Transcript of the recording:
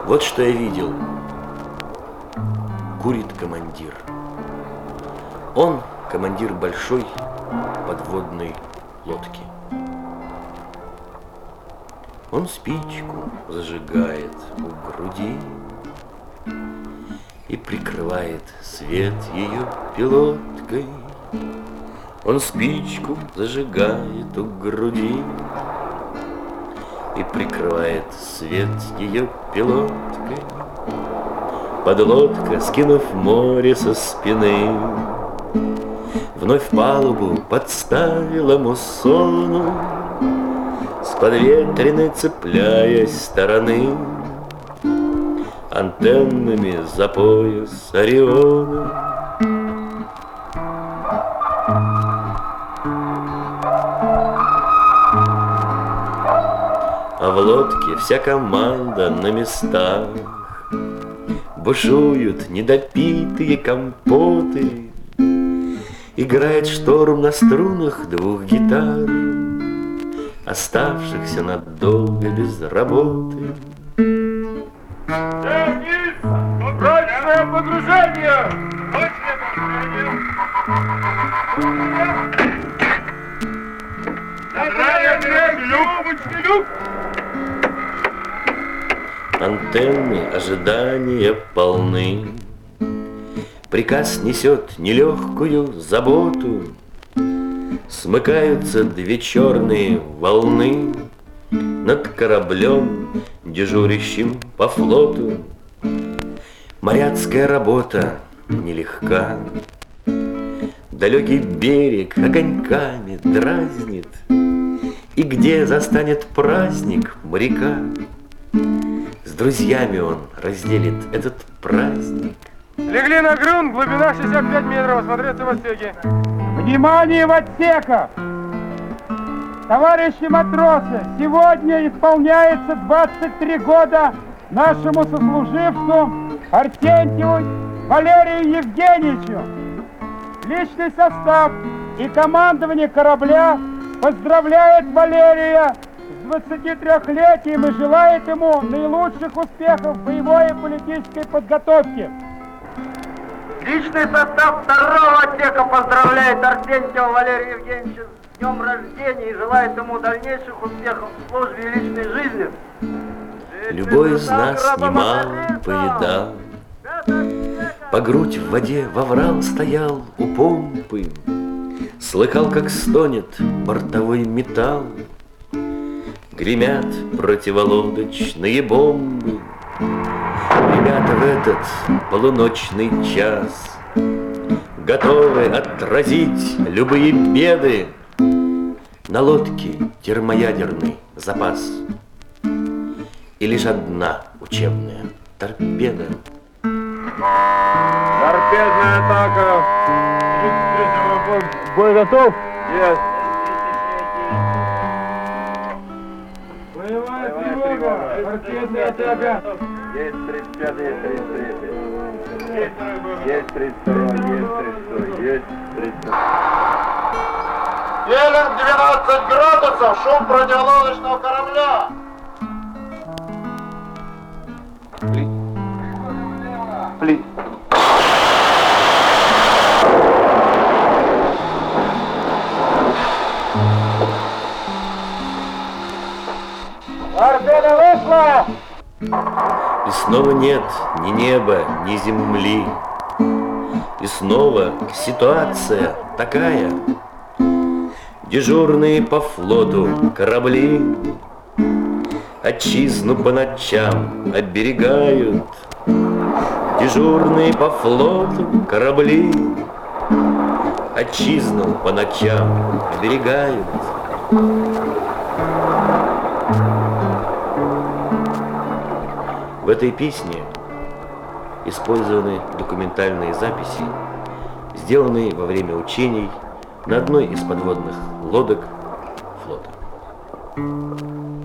Вот что я видел. Курит командир. Он командир большой подводной лодки. Он спичку зажигает у груди и прикрывает свет ее пилоткой. Он спичку зажигает у груди и прикрывает свет ее пилоткой. Подлодка, скинув море со спины, вновь палубу подставила муссону, с подветренной цепляясь стороны антеннами за пояс Ориона. А в лодке вся команда на местах, бушуют недопитые компоты, играет шторм на струнах двух гитар, оставшихся надолго без работы. Срочное погружение! Срочное погружение! Люк! Антенны ожидания полны, приказ несет нелегкую заботу. Смыкаются две черные волны над кораблем, дежурящим по флоту. Моряцкая работа нелегка, далекий берег огоньками дразнит, и где застанет праздник моряка, с друзьями он разделит этот праздник. Легли на грунт, глубина 65 метров, осмотреться в отсеке. Внимание в отсеках! Товарищи матросы, сегодня исполняется 23 года нашему сослуживцу Арсентьеву Валерию Евгеньевичу. Личный состав и командование корабля поздравляет Валерия с 23-летием и желает ему наилучших успехов в боевой и политической подготовке. Личный состав второго отсека поздравляет Арсентьева Валерия Евгеньевича с днем рождения и желает ему дальнейших успехов в службе и личной жизни. Любой из нас немало повидал, по грудь в воде воврал стоял у помпы, слыхал, как стонет бортовой металл, гремят противолодочные бомбы. Ребята в этот полуночный час готовы отразить любые беды. На лодке термоядерный запас и лишь одна учебная торпеда. Торпедная атака. Бой готов? Есть. Боевая тревога! Торпедная атака! Есть 35, есть 33. Есть 32, есть 36, есть 32. Елен 12 градусов, шум противолодочного корабля. Плит. Торпеда вышла! И снова нет ни неба, ни земли. И снова ситуация такая. Дежурные по флоту корабли отчизну по ночам оберегают. Дежурные по флоту корабли отчизну по ночам оберегают. В этой песне использованы документальные записи, сделанные во время учений на одной из подводных лодок флота.